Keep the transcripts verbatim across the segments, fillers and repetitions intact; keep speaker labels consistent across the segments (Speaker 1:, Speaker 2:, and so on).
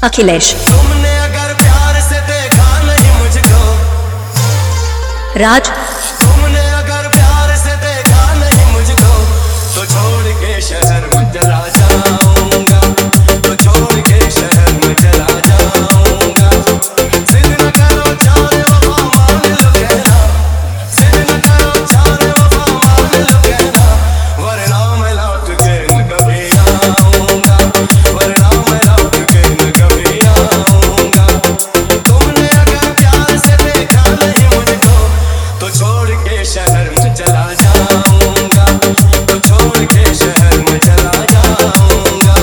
Speaker 1: अखिलेश।
Speaker 2: तुमने अगर प्यार से देखा नहीं मुझको,
Speaker 1: राज।
Speaker 2: तुमने अगर प्यार से देखा नहीं मुझको, तो छोड़ के शहर में चला जाऊंगा, तो छोड़ के शहर में चला जाऊंगा। जिद न करो जाने वफा मान लो कहना, जिद न करो जाने वफा मान लो कहना, वरना मैं लौट के न कभी आऊंगा, वरना मैं लौट के न कभी आऊंगा। तुमने अगर प्यार से देखा नहीं मुझको, तो छोड़ के शहर में चला जाऊंगा, तो छोड़ के शहर में चला जाऊंगा।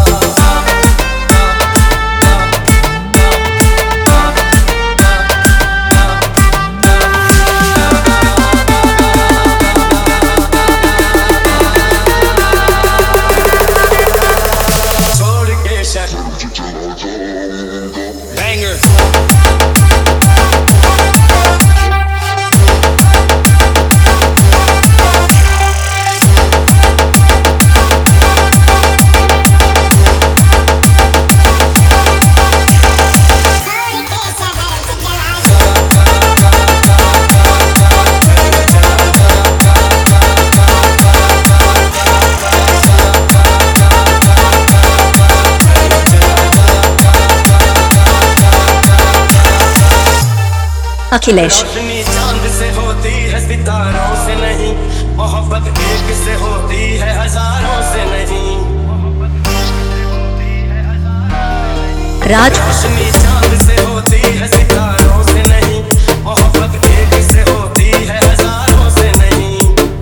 Speaker 2: छोड़ के शहर Banger.
Speaker 1: अखिलेश।
Speaker 2: रोशनी चांद से होती है सितारों से नहीं, मोहब्बत एक से होती है हजारों से नहीं।
Speaker 1: राज।
Speaker 2: रोशनी चांद से होती है सितारों से नहीं, मोहब्बत एक से होती है हजारों से नहीं।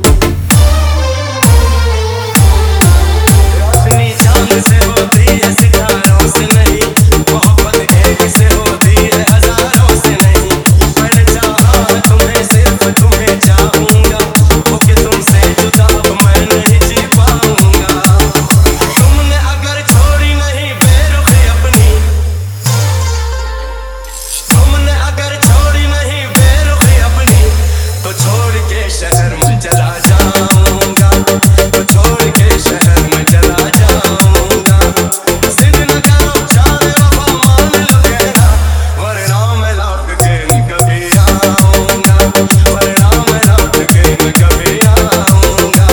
Speaker 2: रोशनी चांद से होती है सितारों से नहीं, मोहब्बत एक से होती है हजारों से नहीं। मैंने चाहा तुम्हें, सिर्फ तुम्हें चाहूंगा, होके तुमसे जुदा अब मैं नहीं जी पाऊंगा। तुमने अगर छोड़ी नहीं बेरुखी अपनी, तुमने अगर छोड़ी नहीं बेरुखी अपनी, तो छोड़ के शहर में चला जाऊंगा, तो छोड़ के शहर में चला जाऊंगा। जिद न करो जाने वफा मान लो कहना, वरना मैं लौट के न कभी आऊंगा, वरना मैं लौट के न कभी आऊंगा।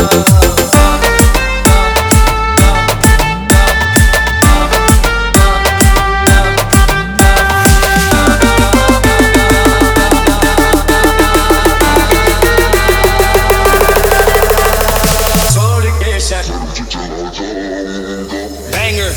Speaker 2: छोड़ के शहर Banger.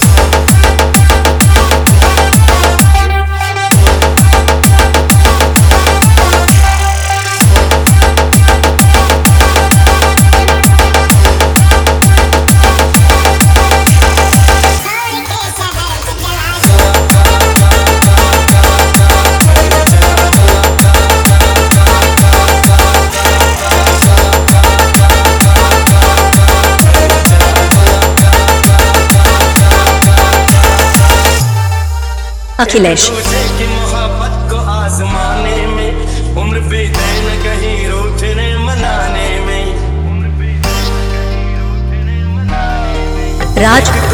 Speaker 1: अखिलेश।
Speaker 2: तुझे की मोहब्बत को आजमाने में, उम्र बीते न कहीं रूठने मनाने में।
Speaker 1: राज।